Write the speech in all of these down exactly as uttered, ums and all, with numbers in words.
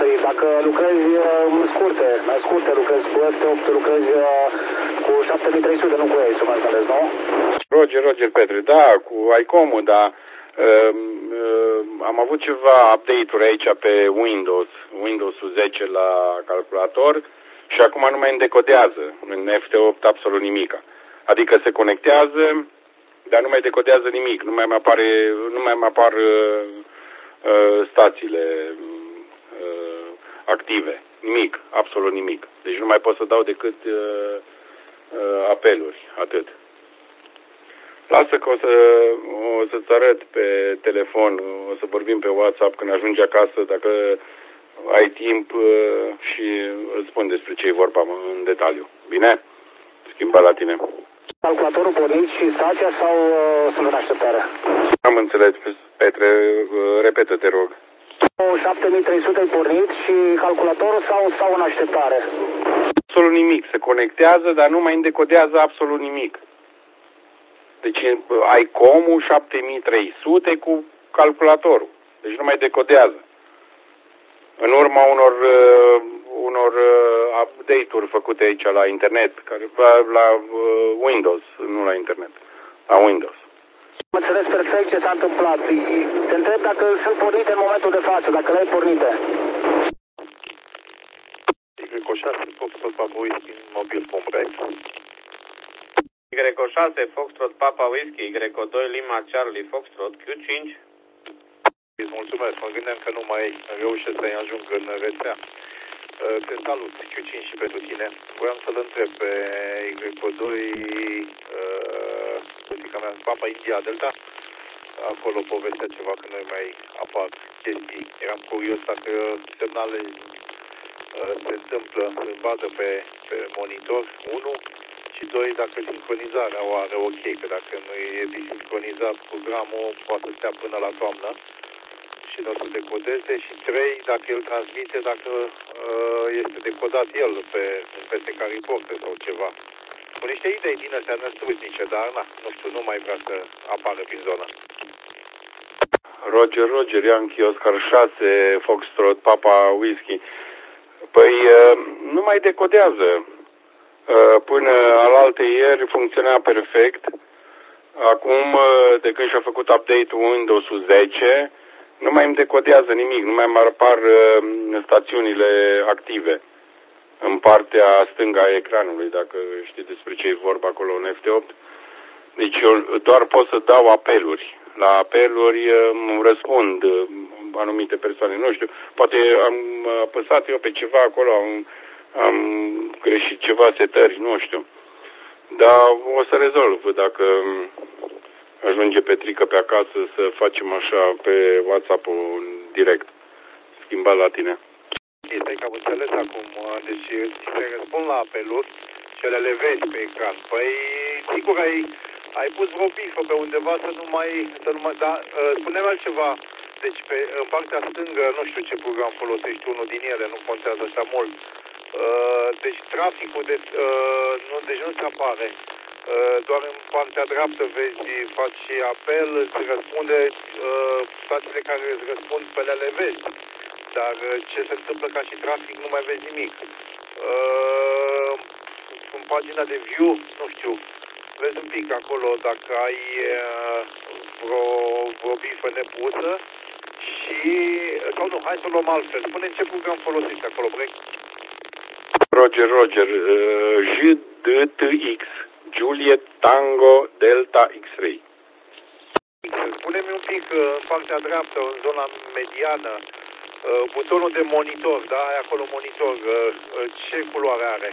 diferit. Dacă lucrezi uh, scurte, mai scurte, lucrezi cu F T opt, lucrezi uh, cu șapte mii trei sute, nu cu ei, să mă înțeles, nu? Roger, Roger Petre, da, cu ICOM-ul, da. Uh, uh, am avut ceva update-uri aici pe Windows, Windows-ul zece la calculator și acum nu mai îndecodează în F T opt absolut nimic. Adică se conectează, dar nu mai decodează nimic, nu mai mai apare, nu mai mai apar uh, uh, stațiile uh, active, nimic, absolut nimic. Deci nu mai pot să dau decât uh, uh, apeluri, atât. Lasă că o, să, o să-ți arăt pe telefon, o să vorbim pe WhatsApp când ajungi acasă, dacă ai timp uh, și îți spun despre ce e vorba în detaliu. Bine? Schimba la tine. Calculatorul pornit și stația sau uh, sunt în așteptare? Am înțeles, Petre, uh, repetă, te rog. șapte mii trei sute pornit și calculatorul sau stau în așteptare? Absolut nimic. Se conectează, dar nu mai îndecodează absolut nimic. Deci ai ICOM-ul șapte mii trei sute cu calculatorul. Deci nu mai decodează. În urma unor, uh, unor uh, update-uri făcute aici la internet, care, la, la uh, Windows, nu la internet, la Windows. Am înțeles perfect ce s-a întâmplat. Te întreb dacă sunt pornite în momentul de față, dacă le ai pornite. Y șase, Foxtrot Papa Whisky, mobil complet. Y șase, Foxtrot Papa Whisky, Y doi, Lima Charlie, Foxtrot, Q cinci. Îți mulțumesc, mă gândeam că nu mai reușesc să-i ajung în rețea. Te salut, Q cinci și pentru tine. Vreau să-l întreb pe Y doi, politica mea, Papa India Delta. Acolo povestea ceva că noi mai apar chestii. Eram curios dacă semnale se întâmplă în bază pe, pe monitor, unu, și doi, dacă sincronizarea o are ok, că dacă nu e desincronizat programul, poate să stea până la toamnă și nu o să decodeze, și trei, dacă el transmite, dacă uh, este decodat el pe, pe S K Reporter sau ceva. Cu niște idei din astea năstrușnice, dar na, nu știu, nu mai vrea să apară prin zonă. Roger, Roger, Yankee, Oscar șase, Foxtrot, Papa Whisky. Păi nu mai decodează. Până alaltă ieri funcționa perfect. Acum, de când și-a făcut update-ul Windows zece, nu mai îmi decodează nimic, nu mai mai apar stațiunile active în partea stângă a ecranului, dacă știi despre ce e vorba acolo în F T opt. Deci eu doar pot să dau apeluri. La apeluri îmi răspund anumite persoane. Nu știu, poate am apăsat eu pe ceva acolo, am, am greșit ceva setări, nu știu. Dar o să rezolv dacă ajunge Petrică pe acasă să facem așa pe WhatsApp-ul direct. Schimbat la tine. Este că am înțeles acum, deci ți răspund la apeluri și le vezi pe ecran. Păi, sigur, ai, ai pus vreo bifă pe undeva să nu mai, să nu mai, da, spune-mi altceva. Deci, pe, în partea stângă, nu știu ce program folosești, unul din ele, nu contează așa mult. Deci, traficul, de, nu, deci nu-ți apare. Doar în partea dreaptă vezi, faci apel, îți răspunde, stațiile care îți răspund pe ele vezi. Dar ce se întâmplă ca și trafic, nu mai vezi nimic. Uh, în pagina de view, nu știu, vezi un pic acolo dacă ai uh, vreo, vreo bifă nepusă și, sau nu, hai să luăm altfel. Spune ce program folosești acolo, Break. Roger, Roger, uh, J D T X, Juliet Tango Delta X-Ray. Spune-mi un pic uh, în partea dreaptă, în zona mediană, Uh, butonul de monitor, da? Ai acolo monitor. Uh, uh, ce culoare are?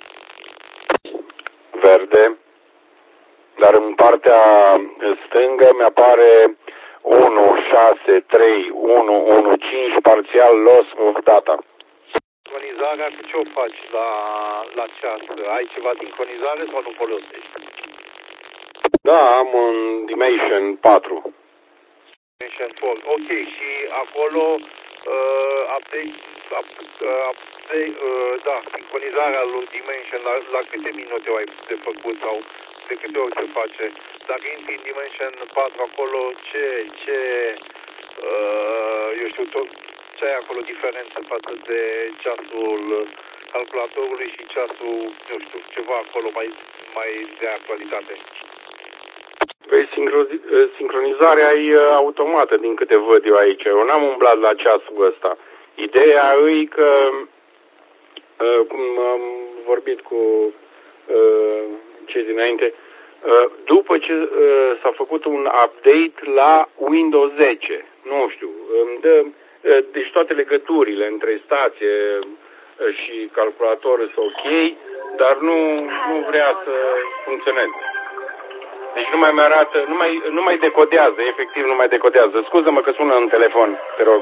Verde. Dar în partea stângă mi-apare unu șase trei unu unu cinci parțial loss of data. Sincronizarea, cu ce o faci la, la ceas? Ai ceva sincronizare sau nu folosești? Da, am un Dimension patru. Dimension patru. Ok, și acolo Uh, update, up, uh, update uh, da, sincronizarea lui Dimension, la, la câte minute ai de făcut sau de câte ori se face? Dacă intri în Dimension patru acolo, ce, ce, uh, eu știu, tot, ce ai acolo diferență față de ceasul calculatorului și ceasul, nu știu, ceva acolo mai, mai de actualitate? Păi sincronizarea e automată din câte văd eu aici. Eu n-am umblat la ceasul ăsta. Ideea e că, cum am vorbit cu cei dinainte, după ce s-a făcut un update la Windows zece, nu știu, îmi dă, deci toate legăturile între stație și calculator sunt ok, dar nu, nu vrea să funcționeze. Deci nu mai mi-arată, nu mai, nu mai decodează, efectiv nu mai decodează. Scuză-mă că sună în telefon, te rog.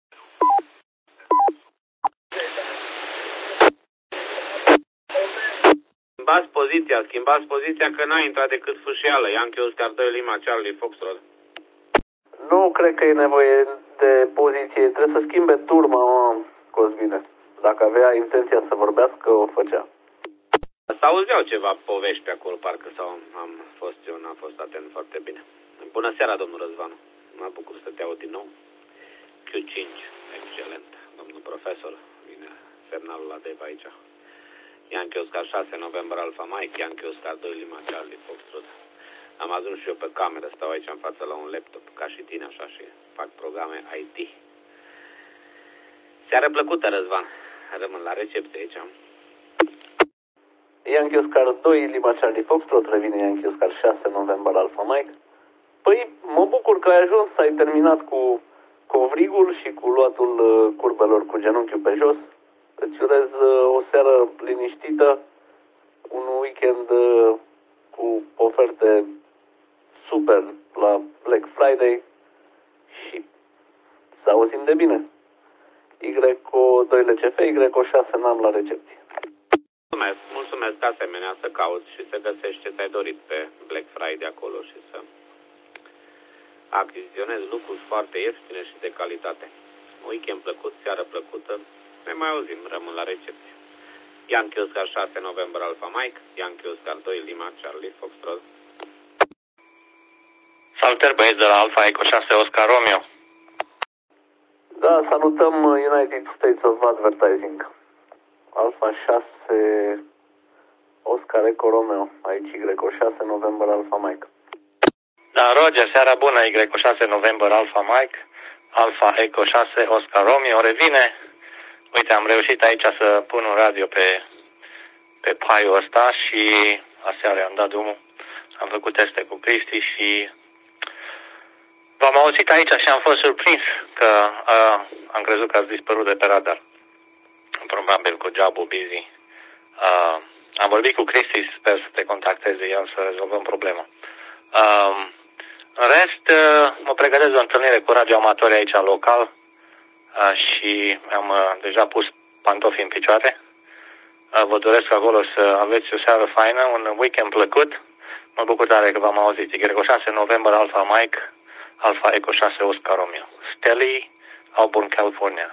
Schimbați poziția, schimbați poziția că n-a intrat decât fâșială. Yankee Oscar doi Lima Charlie Foxtrot. Nu cred că e nevoie de poziție. Trebuie să schimbe turma, mă, Cosmine. Dacă avea intenția să vorbească, o făcea. S-auzeau ceva povești pe acolo, parcă sau am fost eu, n-am fost atent foarte bine. Bună seara, domnul Răzvanu. Mă bucur să te aud din nou. Q cinci, excelent. Domnul profesor, vine semnalul la Dave aici. Yankee Oscar șase, November Alpha Mike, Yankee Oscar doi, Lima Charlie Foxtrot. Am ajuns și eu pe cameră, stau aici în față la un laptop, ca și tine așa, și fac programe I T. Seară plăcută, Răzvan. Rămân la recepție aici. Yankee Oscar doi, Lima Charlie Foxtrot, revine Yankee Oscar șase, November Alpha Mike. Păi, mă bucur că ai ajuns, ai terminat cu covrigul și cu luatul uh, curbelor cu genunchiul pe jos. Îți urez uh, o seară liniștită, un weekend uh, cu oferte super la Black Friday și să auzim de bine. Y O doi L C F, Y O șase n-am la recepție. Mulțumesc, mulțumesc asemenea să cauți și să găsești ce ți-ai dorit pe Black Friday acolo și să achiziționezi lucruri foarte ieftine și de calitate. Weekend plăcut, seară plăcută, ne mai auzim, rămân la recepție. Yankee Oscar șase, November Alpha Mike, Yankee Oscar doi, Lima Charlie Foxtrot. Salutări băieți de la Alpha Echo șase Oscar Romeo. Da, salutăm United States of Advertising. Alpha șase Oscar Echo Romeo, aici Y O șase November Alpha Mike. Da, Roger, seara bună, Y O șase November Alpha Mike, Alpha Echo șase Oscar Romeo, revine. Uite, am reușit aici să pun un radio pe, pe paiul ăsta și aseară am dat drumul. Am făcut teste cu Cristi și v-am auzit aici și am fost surprins că uh, am crezut că ați dispărut de pe radar. Probabil cu job-ul busy. Uh, am vorbit cu Cristi, sper să te contacteze el să rezolvăm problema. Uh, în rest, uh, mă pregătesc o întâlnire cu radioamatori aici local uh, și am uh, deja pus pantofi în picioare. Uh, vă doresc acolo să aveți o seară faină, un weekend plăcut. Mă bucur tare că v-am auzit. Y O șase November Alpha Mike, Alpha Echo șase Oscar Romeo. Steli, Auburn, California.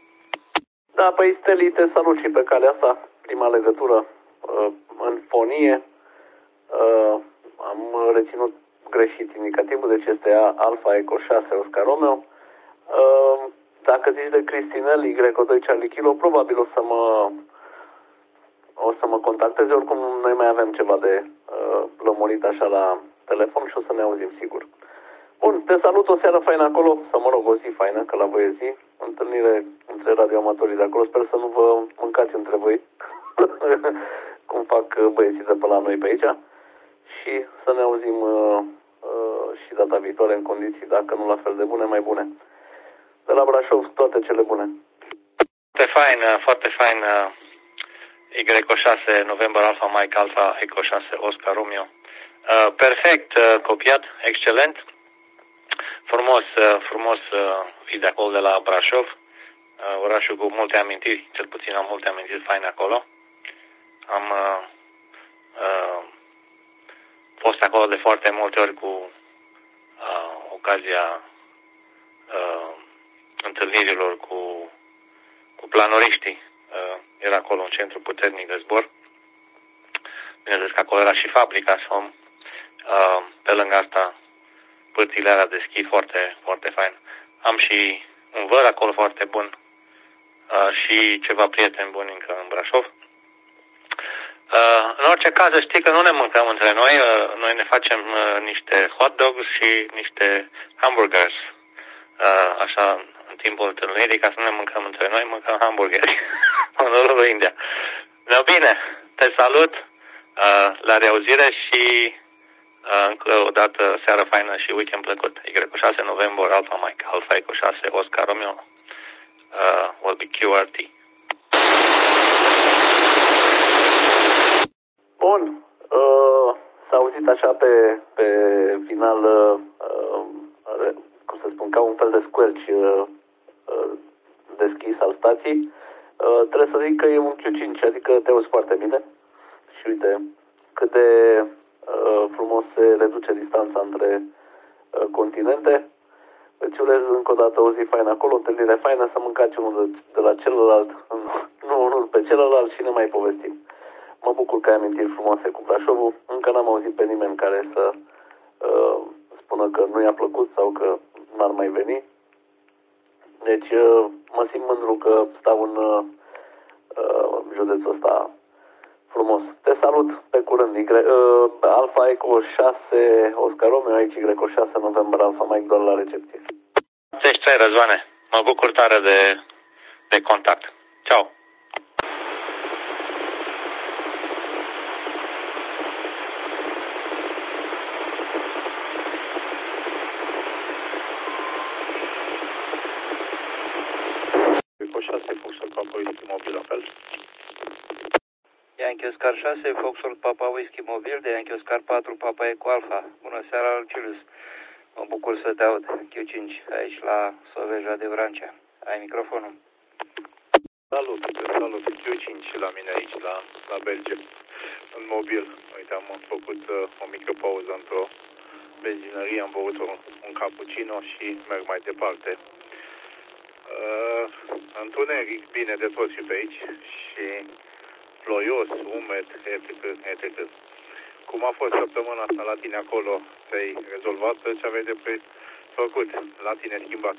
Da, păi Steli, te salut și pe calea asta. Prima legătură uh, în fonie. Uh, am reținut greșit indicativul, deci este Alpha Echo șase Oscar Romeo. Uh, dacă zici de Cristinel, Y O doi Charlie Kilo, probabil o să mă o să mă contacteze. Oricum, noi mai avem ceva de uh, lămurit așa la telefon și o să ne auzim sigur. Bun, te salut, o seară faină acolo, sau mă rog, o zi faină, că la voi e zi. Întâlnire între radioamatorii de acolo, sper să nu vă mâncați între voi, cum fac băieții de pe la noi pe aici. Și să ne auzim uh, uh, și data viitoare în condiții, dacă nu la fel de bune, mai bune. De la Brașov, toate cele bune. Foarte fain, foarte fain. Y O șase November Alpha Mike, Alpha Echo șase Oscar Romeo. Uh, perfect, uh, copiat, excelent. Frumos, uh, frumos uh, fi de acolo de la Brașov. Uh, orașul cu multe amintiri, cel puțin am multe amintiri faine acolo. Am uh, uh, fost acolo de foarte multe ori cu uh, ocazia uh, întâlnirilor cu, cu planuriștii. Uh, era acolo un centru puternic de zbor. Bineînțeles că acolo era și fabrica Som. Uh, pe lângă asta, pârțile alea de schi foarte, foarte fain. Am și un văr acolo foarte bun uh, și ceva prieteni buni încă în Brașov. Uh, în orice caz, știi că nu ne mâncăm între noi, uh, noi ne facem uh, niște hot dogs și niște hamburgers, uh, așa, în timpul întâlnirii, ca să nu ne mâncăm între noi, mâncăm hamburgeri în lui India. No, bine, te salut, uh, la reauzire și uh, încă o dată seară faină și weekend plăcut. Y șase November, Alpha Mike, Alpha Echo șase, Oscar Romeo, uh, will be Q R T. Bun, uh, s-a auzit așa pe, pe final, uh, uh, cum să spun, ca un fel de squelch uh, uh, deschis al stației. Uh, trebuie să zic că e un Q cinci, adică te auzi foarte bine. Și uite cât de uh, frumos se reduce distanța între uh, continente. Îți urez încă o dată o zi faină acolo, o întâlnire faină, să mâncați unul de, de la celălalt, nu unul pe celălalt și ne mai povestim. Mă bucur că ai amintiri frumoase cu Brașovul. Încă n-am auzit pe nimeni care să uh, spună că nu i-a plăcut sau că n-ar mai veni. Deci uh, mă simt mândru că stau în uh, județul ăsta frumos. Te salut, pe curând. Y, uh, Alpha Echo șase, Oscar Romeo, aici Y șase November, Alpha Mike, doar la recepție. Deci, trei, Răzvane. Mă bucur tare de, de contact. Ciao. Yankee Oscar șase, Foxtrot Papa Whisky Mobil, de Yankee Oscar patru, Papa Eco Alpha. Bună seara, Lucius. Mă bucur să te aud. Q cinci, aici la Soveja de Vrancea. Ai microfonul. Salut, salut. Q cinci la mine aici, la, la Belgium, în mobil. Uite, am făcut uh, o mică pauză într-o benzinărie, am băut un, un cappuccino și merg mai departe. Uh, întuneric bine de tot și pe aici și ploios, umed, et cetera, et cetera. Cum a fost săptămâna asta la tine acolo? Ți-ai rezolvat ce aveai de pe făcut? La tine schimbat?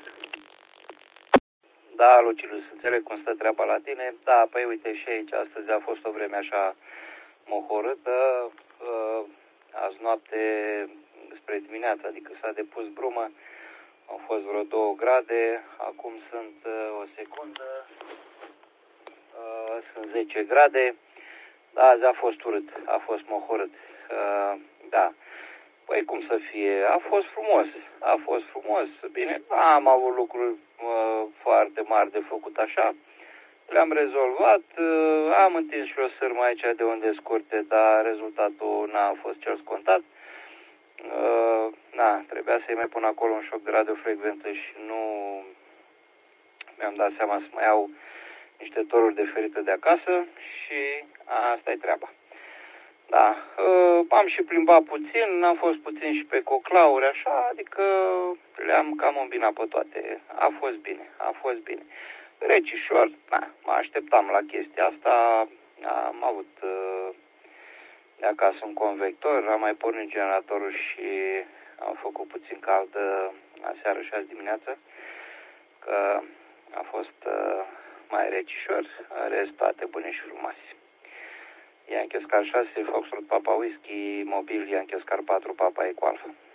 Da, Lucilus, înțeleg cum stă treaba la tine. Da, păi uite și aici, astăzi a fost o vreme așa mohorâtă. Uh, azi noapte spre dimineață, adică s-a depus brumă. Au fost vreo două grade, acum sunt uh, o secundă, uh, sunt zece grade. Da, azi a fost urât, a fost mohorât. Uh, da. Păi cum să fie? A fost frumos. A fost frumos. Bine, am avut lucruri uh, foarte mari de făcut așa. Le-am rezolvat. Uh, am întins și o sârmă aici de unde scurte, dar rezultatul n-a fost cel scontat. Uh, na, trebuia să-i mai pun acolo un șoc de radiofrecvență și nu mi-am dat seama să mai iau niște toruri de ferită de acasă și asta e treaba. Da, uh, am și plimbat puțin, am fost puțin și pe coclauri, așa, adică le-am cam îmbinat pe toate. A fost bine, a fost bine. Recișor, na, mă așteptam la chestia asta, am avut uh, de acasă un convector, am mai pornit generatorul și am făcut puțin cald aseară și azi dimineață, că a fost uh, mai recișor, în rest toate bune și frumoase. Yankee Oscar șase, Foxtrot Papa Whisky, mobil Yankee Oscar patru, Papa Eco Alpha.